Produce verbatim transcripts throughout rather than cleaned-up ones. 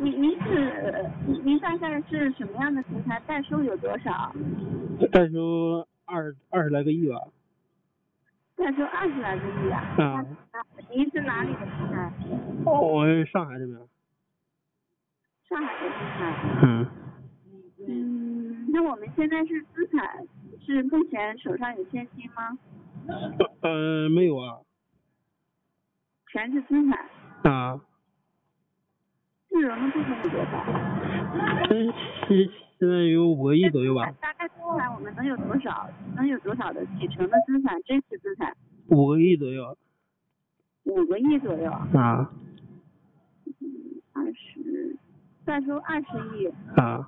您您是您您大概是什么样的平台？代收有多少？ 代收二二十来个亿吧。 代收二十来个亿啊？ 啊。 您是哪里的平台？ 我是上海这边。 上海的平台。 嗯。 嗯，那我们现在是资产，是目前手上有现金吗？ 呃，没有啊。 全是资产。 啊。 自融的部分有多少？ 现现在有五个亿左右吧。 大概资产我们能有多少？能有多少的几成的资产？真实资产？ 五个亿左右。 五个亿左右。 啊。 二十，再收二十亿。 啊。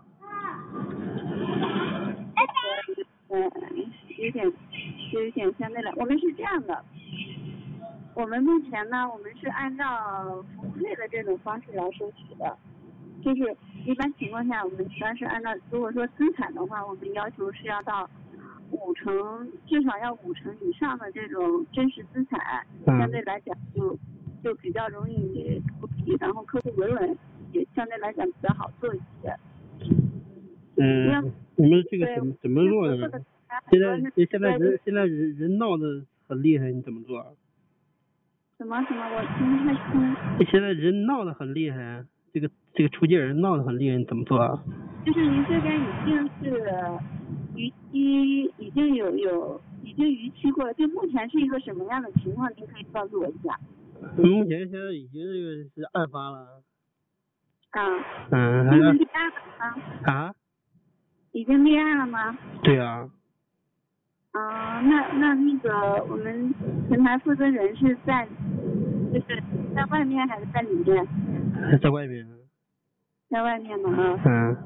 呃，有点，有点相对来，我们是这样的。我们目前呢，我们是按照服务费的这种方式来收取的，就是一般情况下，我们一般是按照，如果说资产的话，我们要求是要到五成，至少要五成以上的这种真实资产，相对来讲就就比较容易处理，然后客户维稳也相对来讲比较好做一些。 嗯，你们这个怎么怎么做的呢？现在现在人现在人人闹得很厉害，你怎么做？ 什么什么？我听不太清。 现在人闹得很厉害，这个这个出借人闹得很厉害，你怎么做啊？ 就是您这边已经是逾期，已经有有已经逾期过了，就目前是一个什么样的情况？您可以告诉我一下。 目前现在已经这个是案发了。 啊。 嗯。 已经立案了吗？ 啊？ 已经立案了吗？ 对啊。 啊、呃，那那那个我们平台负责人是在，就是在外面还是在里面？ 在外面。 在外面吗？啊。 嗯。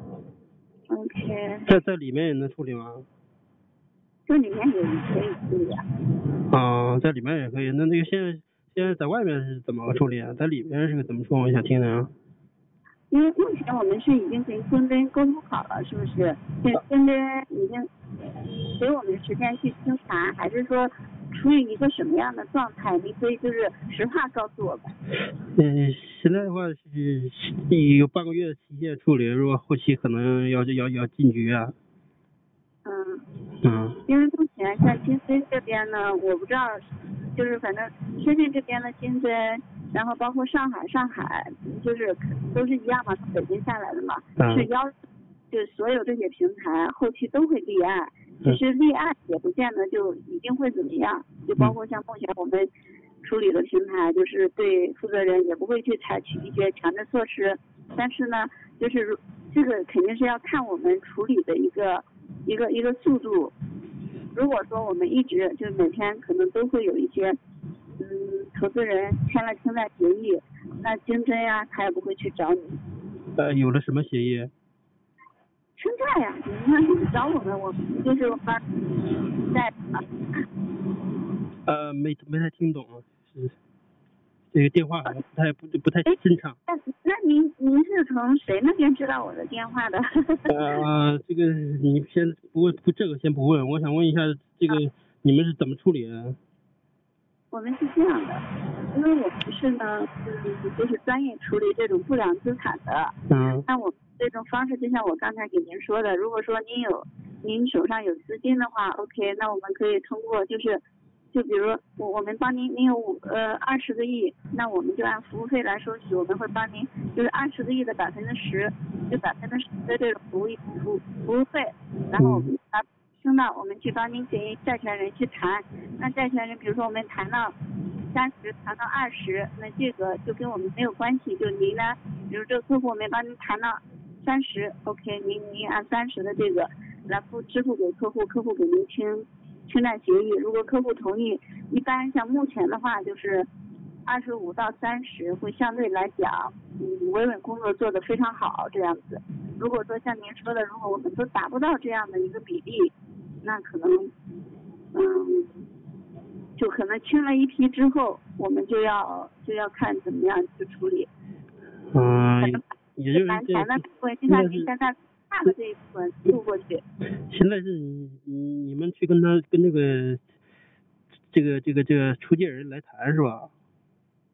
OK。 在在里面也能处理吗？ 这里面也可以处理啊。 啊，在里面也可以。那那个现在现在在外面是怎么处理啊？在里面是个怎么说？我想听听。 因为目前我们是已经跟金针沟通好了，是不是？对，金针已经给我们时间去清查，还是说处于一个什么样的状态？你可以就是实话告诉我吧。 嗯，现在的话是有半个月的期限处理，如果后期可能要要要进局啊。 嗯。 嗯。 因为目前像金针这边呢，我不知道，就是反正深圳这边的金针。然后包括上海，上海就是都是一样嘛，从北京下来的嘛， 嗯、 是要就所有这些平台后期都会立案，其实立案也不见得就一定会怎么样，就包括像目前我们处理的平台，就是对负责人也不会去采取一些强制措施，但是呢，就是这个肯定是要看我们处理的一个一个一个速度。如果说我们一直就是每天可能都会有一些。嗯，投资人签了清贷协议，那金针呀，他也不会去找你。 呃，有了什么协议？ 清贷呀，你看你找我们，我们就是帮贷啊。 呃，没没太听懂，是这个电话好像不太不不太顺畅。 那那您您是从谁那边知道我的电话的？ 呃，这个你先不问不这个先不问，我想问一下这个、啊、你们是怎么处理的？ 我们是这样的，因为我们是呢，嗯，就是专业处理这种不良资产的。 嗯。 那我这种方式，就像我刚才给您说的，如果说您有您手上有资金的话 ，OK， 那我们可以通过就是，就比如我我们帮您，您有五呃二十个亿，那我们就按服务费来收取，我们会帮您就是二十个亿的百分之十，就百分之十的这种服务服服务费，然后我们把。听到我们去帮您给债权人去谈，那债权人比如说我们谈到三十，谈到二十，那这个就跟我们没有关系，就您呢，比如这个客户我们帮您谈到三十 ，OK， 您您按三十的这个来付支付给客户，客户给您清清贷协议，如果客户同意，一般像目前的话就是二十五到三十会相对来讲，嗯，维稳工作做得非常好这样子。如果说像您说的，如果我们都达不到这样的一个比例，那可能，嗯，就可能清了一批之后，我们就要就要看怎么样去处理。 嗯，也就是谈钱的部分，就像您现在大的这一部分渡过去。 现在是你你们去跟他跟那个这个这个这个出借人来谈是吧？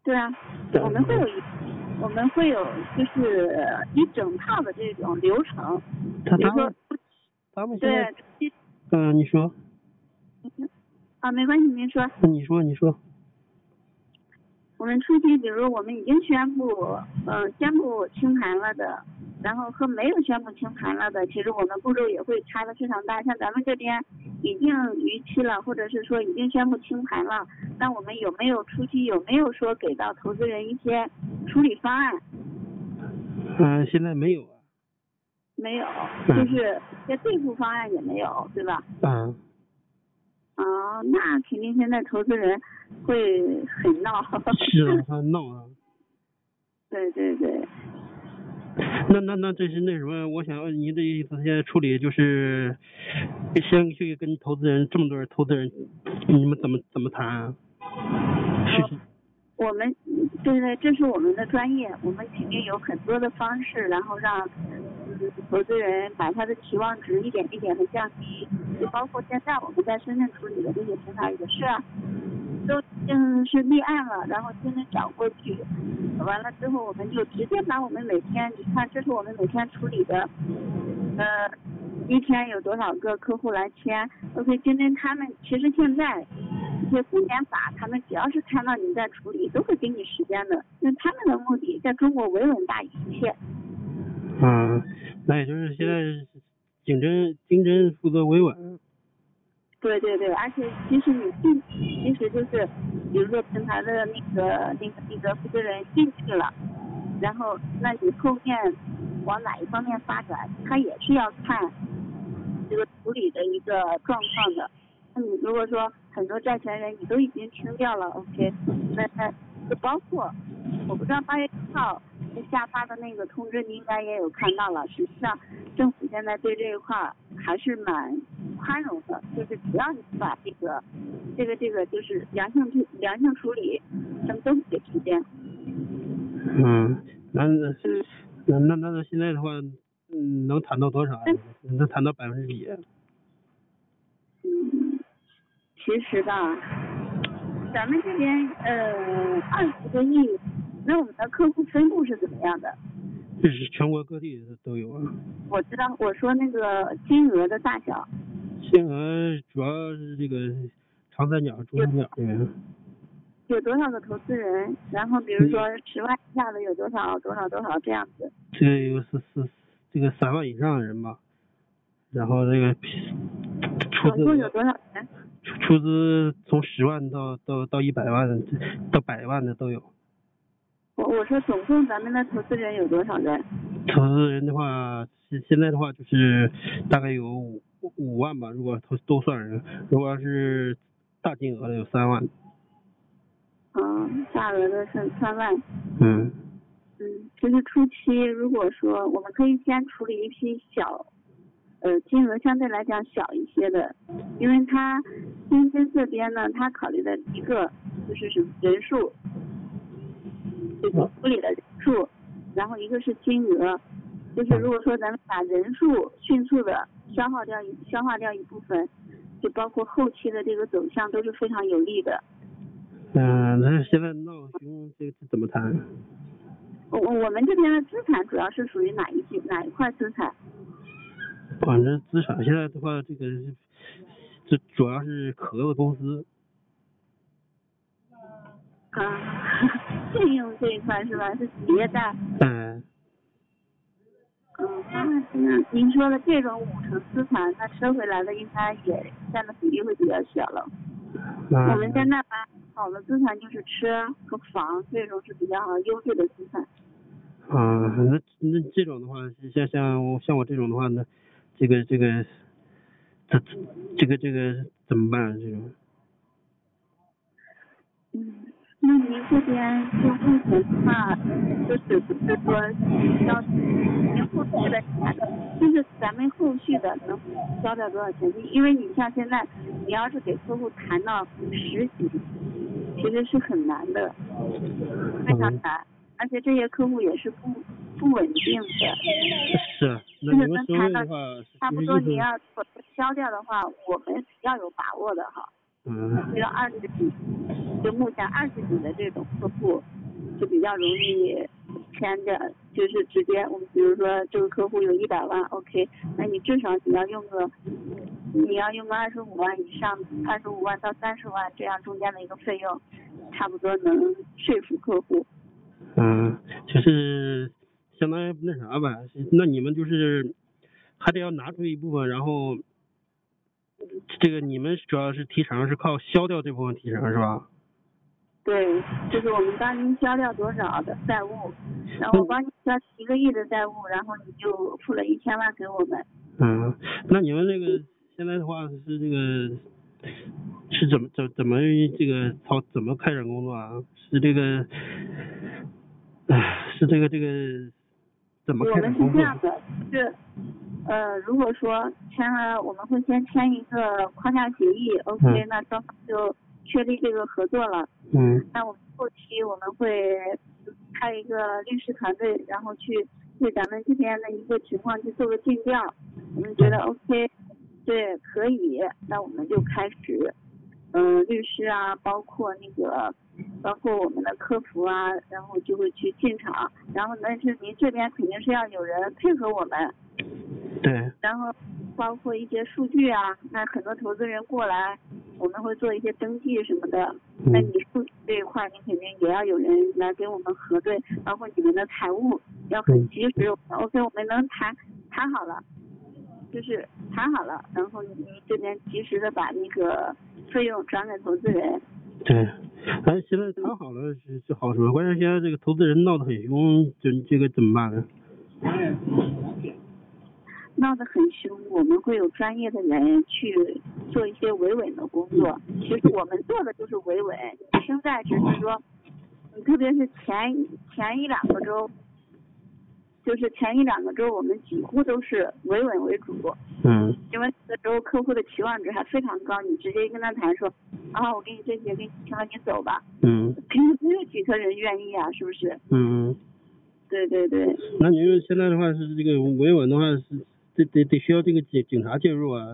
对啊，我们会有一，我们会有就是一整套的这种流程，比如说， 他们对， 嗯、呃，你说。 啊，没关系，您说。 你说，你说。 我们初期，比如我们已经宣布，嗯、呃，宣布清盘了的，然后和没有宣布清盘了的，其实我们步骤也会差的非常大。像咱们这边已经逾期了，或者是说已经宣布清盘了，那我们有没有初期有没有说给到投资人一些处理方案？ 嗯、呃，现在没有啊。 没有，就是这对付方案也没有，对吧？ 嗯。 哦，那肯定现在投资人会很闹。 是啊，他闹啊。 对对对。 那那那这是那什么？我想您的意思，现在处理就是先去跟投资人这么多人投资人，你们怎么怎么谈啊？是。 我们对对，这是我们的专业，我们肯定有很多的方式，然后让嗯投资人把他的期望值一点一点的降低，就包括现在我们在深圳处理的这些平台也是啊，都已经是立案了，然后现在找过去，完了之后我们就直接把我们每天，你看这是我们每天处理的，呃，一天有多少个客户来签 ，OK， 今天他们其实现在。这些公检法，他们只要是看到你在处理，都会给你时间的。那他们的目的，在中国维稳大于一切。 嗯，那也就是现在竞争竞争负责维稳。 对对对，而且其实你进，其实就是比如说平台的那个那个那个负责人进去了，然后那你后面往哪一方面发展，他也是要看这个处理的一个状况的。那你如果说很多债权人你都已经清掉了 ，OK， 那那就包括我不知道八月一号下发的那个通知，你应该也有看到了。实际上，政府现在对这一块还是蛮宽容的，就是只要你把这个这个这个就是良性处良性处理，他们都给时间。 嗯，那那那那那现在的话，嗯，能谈到多少？能谈到百分之几？ 嗯，其实吧，咱们这边呃二十个亿，那我们的客户分布是怎么样的？ 这是全国各地都有啊。 我知道，我说那个金额的大小。 金额主要是这个长三角、珠三角这边。 有多少个投资人？然后比如说十万以下的有多少多少多少这样子？ 这个有是是这个三万以上的人吧，然后这个出资总共有多少人？ 出资从十万到到到一百万到百万的都有。 我我说总共咱们的投资人有多少人？ 投资人的话，现现在的话就是大概有五五万吧，如果都都算人，如果要是大金额的有三万。 嗯，大额的是三万。 嗯。 嗯，就是初期，如果说我们可以先处理一批小，呃，金额相对来讲小一些的，因为它新增这边呢，它考虑的一个就是什么人数，就是处理的人数，然后一个是金额，就是如果说咱们把人数迅速的消耗掉一消化掉一部分，就包括后期的这个走向都是非常有利的。 嗯，那现在闹熊这个怎么谈？ 我我们这边的资产主要是属于哪一些哪一块资产？ 反正资产现在的话，这个这主要是可乐公司。 啊，信用这一块是吧？是企业贷。 嗯。 嗯，那那您说的这种五成资产，那收回来的应该也占的比例会比较小了。 嗯、 我们现在把好的资产就是车和房，这种是比较好优质的资产。 啊，那那这种的话，像像我像我这种的话呢，这个这个这这个这个怎么办？这种？ 嗯，那您这边就目前的话，就是不是说交您后续的钱，就是咱们后续的能交掉多少钱？因为你像现在，你要是给客户谈到实习，其实是很难的，非常难。嗯，而且这些客户也是不不稳定的。 是，那你们说的话， 差不多你要消掉的话，我们要有把握的哈。 嗯。 这个二十几，就目前二十几的这种客户，就比较容易签着，就是直接我们比如说这个客户有一百万 ，OK， 那你至少你要用个，你要用个二十五万以上，二十五万到三十万这样中间的一个费用，差不多能说服客户。 嗯，就是相当于那啥吧，那你们就是还得要拿出一部分，然后这个你们主要是提成是靠消掉这部分提成是吧？ 对，就是我们帮您消掉多少的债务，然后我帮你消一个亿的债务，然后你就付了一千万给我们。 嗯，那你们这个现在的话是这个是怎么怎怎么这个操怎么开展工作啊？是这个，唉，是这个这个怎么开展工作？ 我们是这样的，是呃，如果说签了，我们会先签一个框架协议 ，OK，、嗯、那双方就确立这个合作了。 嗯。 那我们后期我们会派一个律师团队，然后去对咱们这边的一个情况去做个尽调。我们觉得 OK， 对，可以，那我们就开始，嗯、呃，律师啊，包括那个，包括我们的客服啊，然后就会去进场。然后但是您这边肯定是要有人配合我们。 对。 然后包括一些数据啊，那很多投资人过来，我们会做一些登记什么的。那你数据这一块，你肯定也要有人来给我们核对，包括你们的财务要很及时。OK， 我们能谈谈好了，就是谈好了，然后你这边及时的把那个费用转给投资人。 对，哎，现在谈好了是是好说，关键现在这个投资人闹得很凶，这这个怎么办呢？ 闹得很凶，我们会有专业的人去做一些维稳的工作。其实我们做的就是维稳，现在只是说，特别是前前一两个周，就是前一两个周我们几乎都是维稳为主。 嗯。 因为这个周客户的期望值还非常高，你直接跟他谈说，啊，我给你这些，给你签了，你走吧。 嗯。 肯定没有几个人愿意啊，是不是？ 嗯。 对对对。 那你们现在的话是这个维稳的话是。得得得需要这个警警察介入啊！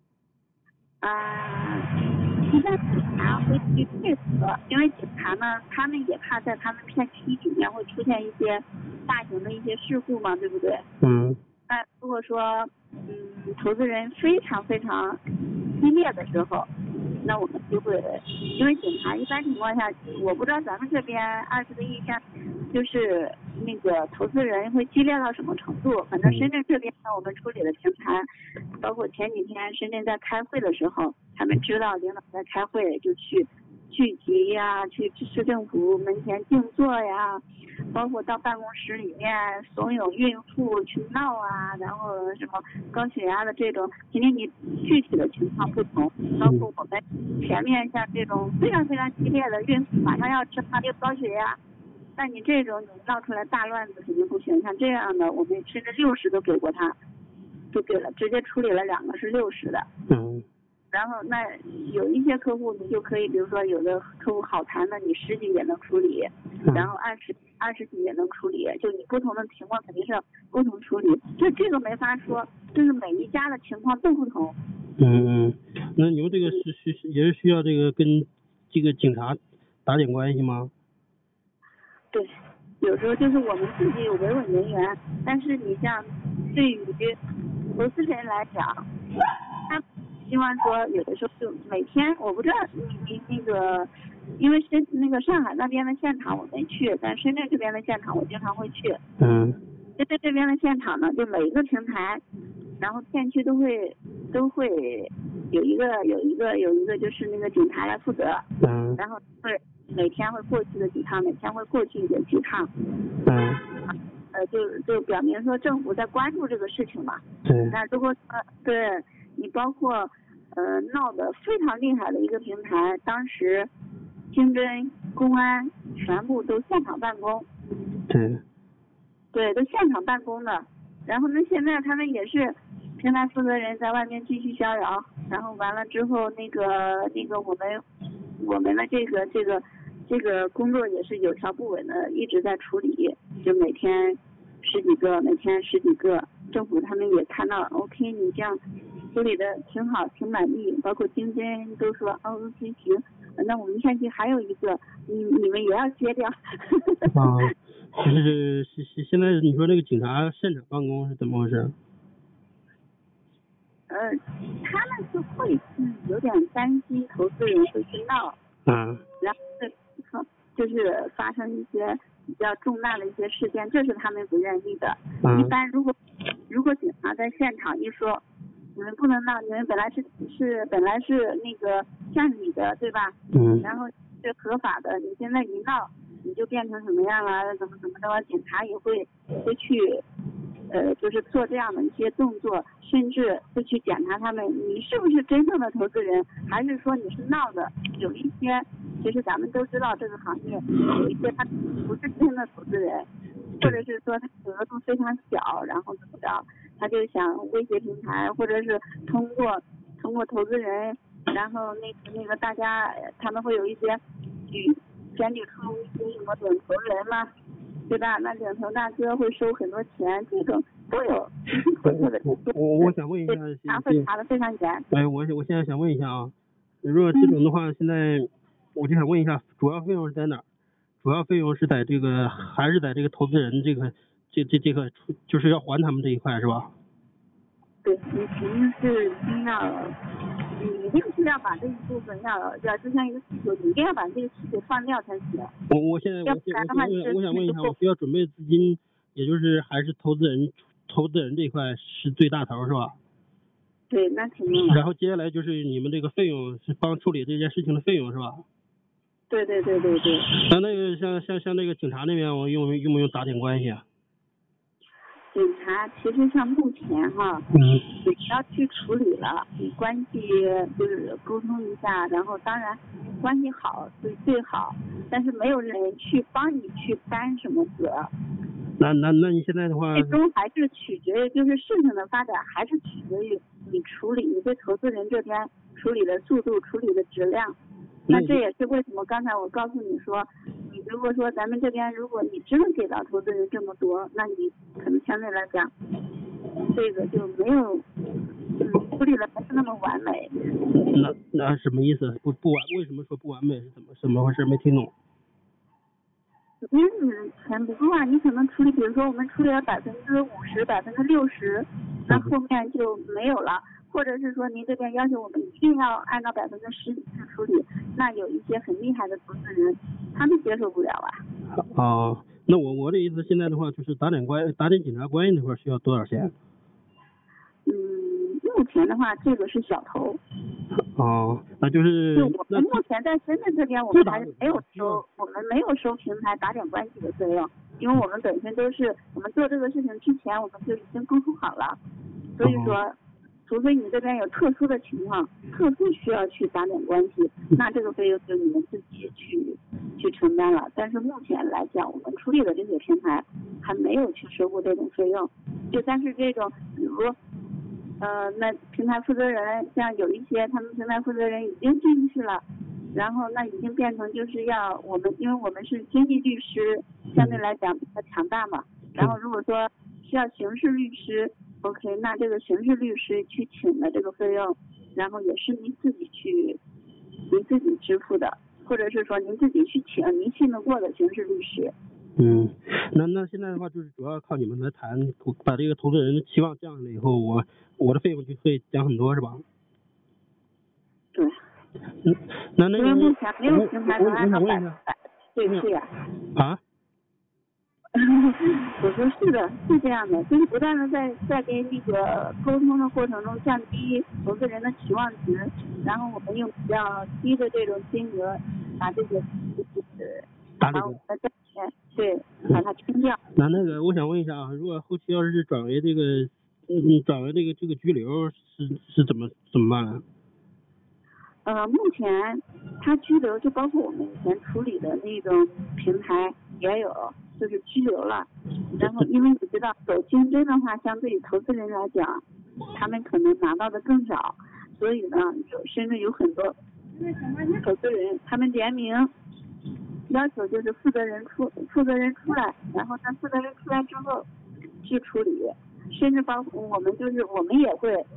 啊，一般警察会去配合，因为警察呢，他们也怕在他们片区里面会出现一些大型的一些事故嘛，对不对？ 嗯。 那如果说，嗯，投资人非常非常激烈的时候，那我们就会，因为警察一般情况下，我不知道咱们这边二十个亿像，就是那个投资人会激烈到什么程度？反正深圳这边呢，我们处理的平台，包括前几天深圳在开会的时候，他们知道领导在开会，就去聚集呀，去市政府门前静坐呀，包括到办公室里面怂恿孕妇去闹啊，然后什么高血压的这种，肯定你具体的情况不同，包括我们前面像这种非常非常激烈的孕妇马上要吃饭又高血压，那你这种你闹出来大乱子肯定不行，像这样的我们甚至六十都给过他，都给了，直接处理了两个是六十的。 嗯。 然后那有一些客户你就可以，比如说有的客户好谈的，你十几也能处理，然后二十二十几也能处理，就你不同的情况肯定是不同处理，这这个没法说，就是每一家的情况都不同。 嗯嗯，那你们这个是是也是需要这个跟这个警察打点关系吗？ 对，有时候就是我们自己有维稳人员，但是你像对于投资人来讲，他希望说有的时候就每天，我不知道你你那个，因为深那个上海那边的现场我没去，但深圳这边的现场我经常会去。 嗯。 深圳这边的现场呢，就每一个平台，然后片区都会都会有一个有一个有一个就是那个警察来负责。 嗯。 然后会每天会过去个几趟，每天会过去个几趟。 嗯。 呃，就就表明说政府在关注这个事情嘛。 对。 那如果呃对你包括呃闹得非常厉害的一个平台，当时经侦、公安全部都现场办公。 对。 对，都现场办公的。然后呢，现在他们也是平台负责人在外面继续逍遥，然后完了之后，那个那个我们我们的这个这个这个工作也是有条不紊的一直在处理，就每天十几个，每天十几个，政府他们也看到 ，OK， 你这样处理的挺好，挺满意，包括经纪人都说哦 OK 行，那我们下期还有一个，你你们也要接掉。 啊，就是现现在你说那个警察现场办公是怎么回事？ 呃，他们是会嗯有点担心投资人会去闹， 嗯， 然后就是发生一些比较重大的一些事件，这是他们不愿意的。 嗯、 一般如果如果警察在现场一说，你们不能闹，你们本来是是本来是那个占理的，对吧？ 嗯。 然后是合法的，你现在一闹，你就变成什么样了？怎么怎么着？警察也会会去。呃，就是做这样的一些动作，甚至会去检查他们，你是不是真正的投资人，还是说你是闹的？有一些，其实咱们都知道这个行业有一些他不是真的投资人，或者是说他额度非常小，然后怎么着，他就想威胁平台，或者是通过通过投资人，然后那个那个大家他们会有一些举选举出一些什么领头人嘛。对吧？那领头大哥会收很多钱，这种都有。 我我我想问一下， 查会查的非常严。 哎，我我现在想问一下啊，如果这种的话，现在我就想问一下，主要费用是在哪？主要费用是在这个，还是在这个投资人这个这这这个，就是要还他们这一块是吧？ 对，你肯定是一定要，你一定是要把这一部分要要就像一个需求，你一定要把这个需求放掉才行。 我我现在我现我我我想问一下，我需要准备资金，也就是还是投资人投资人这一块是最大头是吧？ 对，那肯定。 然后接下来就是你们这个费用是帮处理这件事情的费用是吧？ 对对对对对。 那那个像像像那个警察那边，我用用不用打点关系啊？ 警察其实像目前哈， 嗯， 你要去处理了，你关系就是沟通一下，然后当然关系好最最好，但是没有人去帮你去担什么责。 那那那你现在的话， 最终还是取决于就是事情的发展，还是取决于你处理你对投资人这边处理的速度、处理的质量。那这也是为什么刚才我告诉你说，你如果说咱们这边如果你真的给到投资人这么多，那你可能相对来讲，这个就没有，嗯，处理的不是那么完美。 那那什么意思？不不完？为什么说不完美？是怎么怎么回事？没听懂。 首先你钱不够啊，你可能处理，比如说我们处理了百分之五十、百分之六十，那后面就没有了。或者是说您这边要求我们一定要按照百分之十去处理，那有一些很厉害的投资人，他们接受不了啊。 哦，那我我的意思现在的话就是打点关打点警察关系那块需要多少钱？ 嗯，目前的话这个是小头。 哦，那就是就我们目前在深圳这边，我们还是没有收，我们没有收平台打点关系的费用，因为我们本身都是我们做这个事情之前我们就已经沟通好了，所以说。哦，除非你这边有特殊的情况，特殊需要去打点关系，那这个费用就你们自己去去承担了。但是目前来讲，我们处理的这些平台还没有去收过这种费用。就但是这种，比如，呃，那平台负责人像有一些他们平台负责人已经进去了，然后那已经变成就是要我们，因为我们是经济律师，相对来讲比较强大嘛。然后如果说需要刑事律师。OK， 那这个刑事律师去请的这个费用，然后也是您自己去，您自己支付的，或者是说您自己去请您信得过的刑事律师。 嗯，那那现在的话就是主要靠你们来谈，把这个投资人的期望降下来以后，我我的费用就会降很多，是吧？ 对。 嗯，那那个因为目前没有平台能按照百分百对对啊。 啊？ 我说是的，是这样的，就是不断的在在跟那个沟通的过程中降低投资人的期望值，然后我们用比较低的这种金额把这个就是把我们的价钱对把它清掉。 那那个我想问一下啊，如果后期要是转为这个嗯转为这个这个拘留是是怎么怎么办啊？ 呃，目前它拘留就包括我们以前处理的那种平台也有。就是拘留了，然后因为你知道走竞争的话，相对于投资人来讲，他们可能拿到的更少，所以呢，有甚至有很多投资人他们联名要求就是负责人出负责人出来，然后他负责人出来之后去处理，甚至包括我们就是我们也会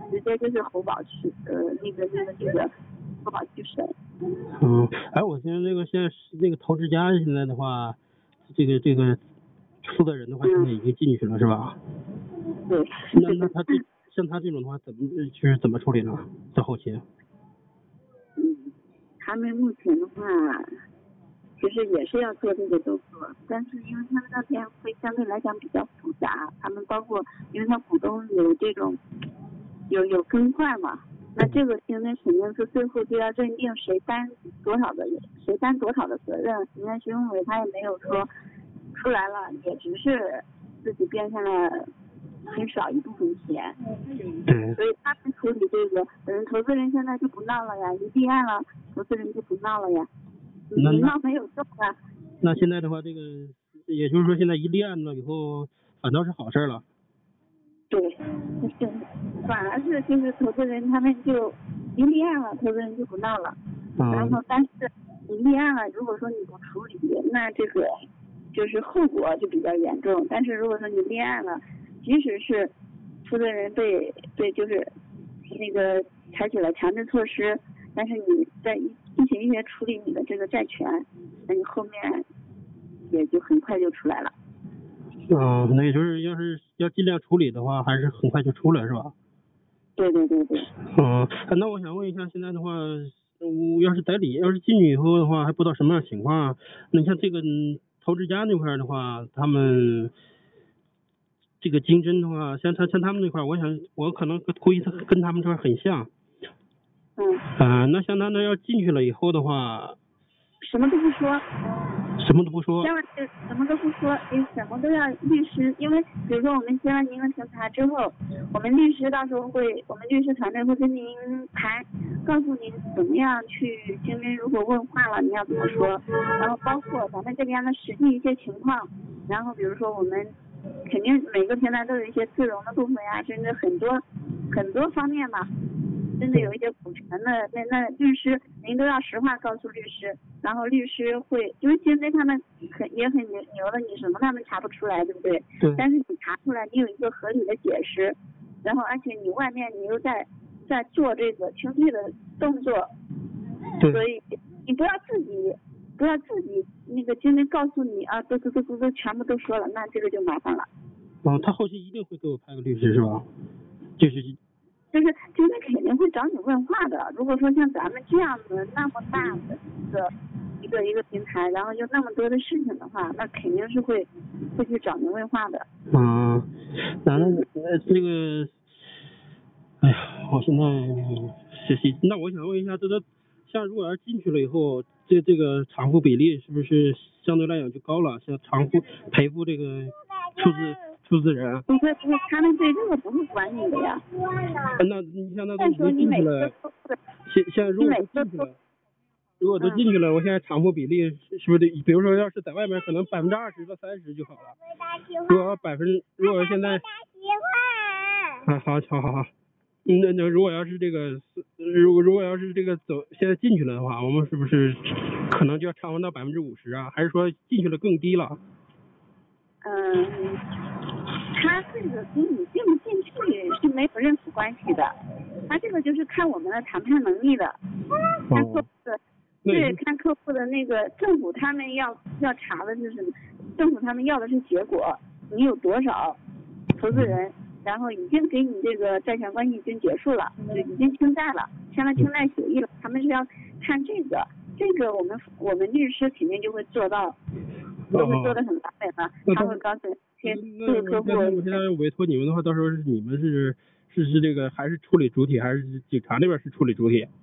直接就是侯宝去呃那个那个那个侯宝去审。 嗯，哎，我现在那个现在那个投资家现在的话，这个这个负责人的话现在已经进去了、嗯、是吧？ 对。 那那他这像他这种的话，怎么就是怎么处理呢？在后期？ 嗯，他们目前的话，其实也是要做这个动作，但是因为他们那边会相对来讲比较复杂，他们包括因为他股东有这种有有更换嘛。那这个现在肯定是最后就要认定谁担多少的谁担多少的责任。你看徐永伟他也没有说出来了，也只是自己变现了很少一部分钱。 对。 所以他们处理这个，嗯，投资人现在就不闹了呀，一立案了，投资人就不闹了呀。你闹没有用啊。 那现在的话，这个也就是说，现在一立案了以后，反倒是好事了。 对，就是反而是就是投资人他们就一立案了，投资人就不闹了。 嗯、 然后但是你立案了，如果说你不处理，那这个就是后果就比较严重。但是如果说你立案了，即使是负责人被被就是那个采取了强制措施，但是你在进行一些处理你的这个债权，那你后面也就很快就出来了。 嗯，那也就是要是要尽量处理的话，还是很快就出来是吧？ 对对对对。 嗯，那我想问一下，现在的话，我要是代理，要是进去以后的话，还不知道什么样的情况。那像这个投资家那块的话，他们这个竞争的话，像他像他们那块，我想我可能估计他跟他们这块很像。 嗯。 啊、呃，那像他那要进去了以后的话， 什么都不说。 什么都不说， 千万就什么都不说，你什么都要律师，因为比如说我们接了您的平台之后，我们律师到时候会，我们律师团队会跟您谈，告诉您怎么样去经理如果问话了你要怎么说，然后包括咱们这边的实际一些情况，然后比如说我们肯定每个平台都有一些自融的部分呀，甚至很多很多方面嘛。甚至有一些股权的，那那律师您都要实话告诉律师，然后律师会，因为现在他们很也很牛牛的，你什么他们查不出来，对不对？ 对。 但是你查出来，你有一个合理的解释，然后而且你外面你又在在做这个清退的动作， 对。 所以你不要自己不要自己那个经理告诉你啊，都都都都都全部都说了，那这个就麻烦了。 嗯，他后期一定会给我派个律师是吧？就是。 就是经理肯定会找你问话的。如果说像咱们这样的那么大的一个一个一个平台，然后又那么多的事情的话，那肯定是会会去找您问话的。 嗯，那那这个，哎呀，我现在学习，那我想问一下，这个像如果要进去了以后，这这个偿付比例是不是相对来讲就高了？像偿付赔付这个出资。出资人不会不会，他们对这个不会管你的呀。 那你像那都已经进去了，现现在如果都进去了，如果都进去了，嗯、我现在偿付比例是是不是得，比如说要是在外面可能百分之二十到三十就好了。如果百分如果现在，啊好好好好，那那如果要是这个如果如果要是这个走现在进去了的话，我们是不是可能就要偿还到百分之五十啊？还是说进去了更低了？ 嗯。他这个跟你进不进去是没有任何关系的，他这个就是看我们的谈判能力的，看客户的，对，看客户的那个政府他们要要查的是什么？政府他们要的是结果，你有多少投资人，然后已经给你这个债权关系已经结束了，就已经清债了，签了清债协议了，他们是要看这个，这个我们我们律师肯定就会做到，都会做得很完美的，他会告诉你。 那那我现在委托你们的话，到时候是你们是是是这个还是处理主体，还是警察那边是处理主体？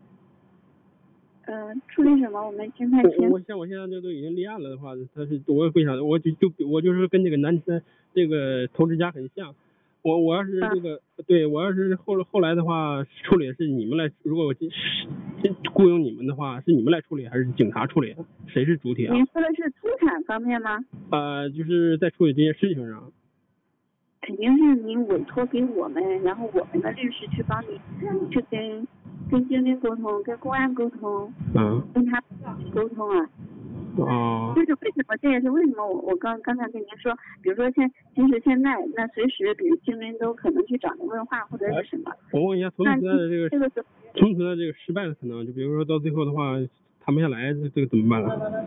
呃，处理什么？我们现在我我像我现在这都已经立案了的话，他是我也不想，我就就我就是跟这个男生这个投资家很像。我我要是这个、啊、对我要是后后来的话处理是你们来，如果我雇佣你们的话，是你们来处理还是警察处理？谁是主体啊？ 您说的是资产方面吗？ 呃，就是在处理这件事情上。 肯定是您委托给我们，然后我们的律师去帮你去跟跟经理沟通，跟公安沟通， 嗯， 跟他沟通啊。 哦。 这是为什么？这也是为什么我我刚刚才跟您说，比如说现即使现在，那随时比如亲人都可能去找您问话或者是什么。 我问一下，从此的这个这个是从此的这个失败的可能，就比如说到最后的话谈不下来，这这个怎么办了？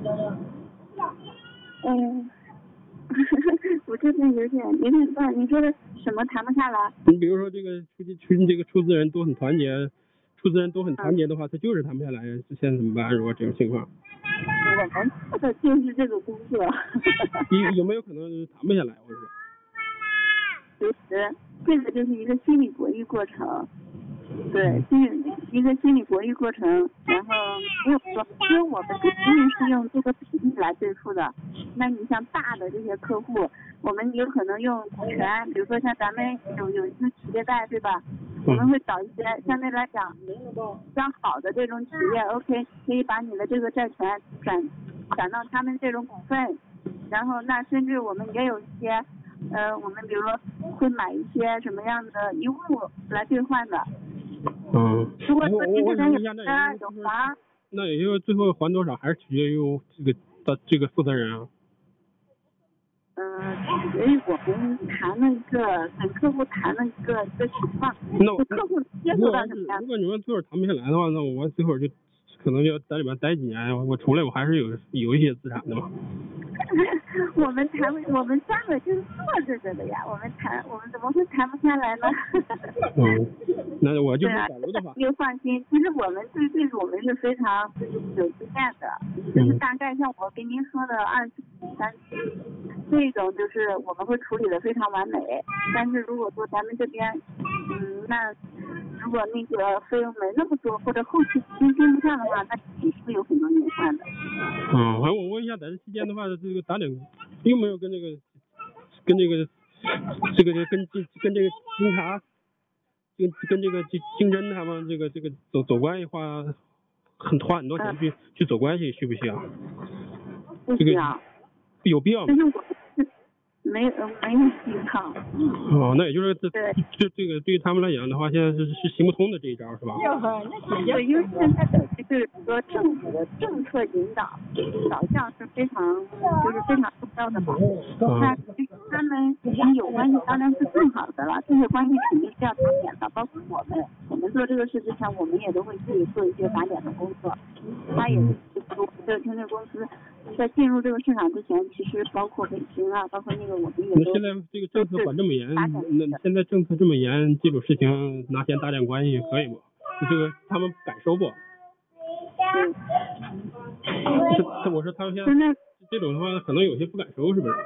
嗯。我这边有点有点乱，你说的什么谈不下来？ 你比如说这个出出这个出资人都很团结，出资人都很团结的话，他就是谈不下来，现在怎么办？如果这种情况？ 我们做的就是这个工作。 有有没有可能谈不下来？我说。 其实这个就是一个心理博弈过程。对，心理一个心理博弈过程，然后没有说，因为我们肯定是用这个比例来对付的。那你像大的这些客户，我们有可能用股权，比如说像咱们有有一个企业贷，对吧？我们会找一些相对来讲比较好的这种企业 ，OK， 可以把你的这个债权转转到他们这种股份，然后那甚至我们也有一些，呃，我们比如说会买一些什么样的遗物来兑换的。 嗯， 如果说你这边有车有房， 那也就是最后还多少，还是取决于这个的这个负责人啊。 嗯，取决于我们谈了一个跟客户谈了一个一个情况， 那我客户接受到什么样？ 如果你们最后谈不下来的话，那我最后就可能要在里面待几年，我出来我还是有有一些资产的嘛。 我们谈我们三个就是做这个的呀，我们谈我们怎么会谈不下来呢？ 嗯，那我就是假如的话， 你就放心，其实我们对这个我们是非常有经验的，就是大概像我跟您说的二十三这种，就是我们会处理的非常完美。但是如果说咱们这边，嗯，那如果那个费用没那么多，或者后期跟跟不上的话，那也是有很多隐患的。 嗯，完我问一下，在这期间的话，这个打点有没有跟这个跟这个这个跟跟跟这个警察跟跟这个经经侦他们这个这个走走关系花很花很多钱去、嗯、去走关系，需不需要？ 不需要。 这个有必要吗？ 但是我没有没有必要。 哦，那也就是这这这个对于他们来讲的话，现在是是行不通的这一招是吧？ 对，因为现在的就是说政府的政策引导导向是非常就是非常重要的嘛。那对于他们有关系当然是更好的了，这些关系肯定是要打点的，包括我们我们做这个事之前，我们也都会去做一些打点的工作。他也是这个听证公司在进入这个市场之前，其实包括北京啊，包括那个我们也都。 那现在这个政策管这么严，那现在政策这么严，这种事情拿钱打点关系可以不？这个他们敢收不？ 嗯。 这我说他们现在这种的话，可能有些不敢收，是不是？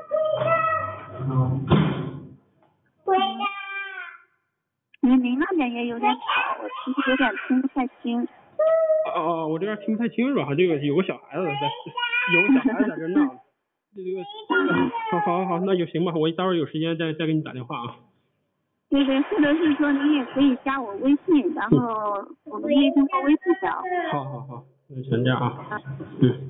您您那边也有点吵，我其实有点听不太清。 哦哦，我这边听不太清是吧？这个有个小孩子在，有个小孩子在这闹。这个，好好好，那就行吧，我待会儿有时间再再给你打电话啊。 对对，或者是说你也可以加我微信，然后我们可以通过微信聊。 好好好，那先这样啊。嗯。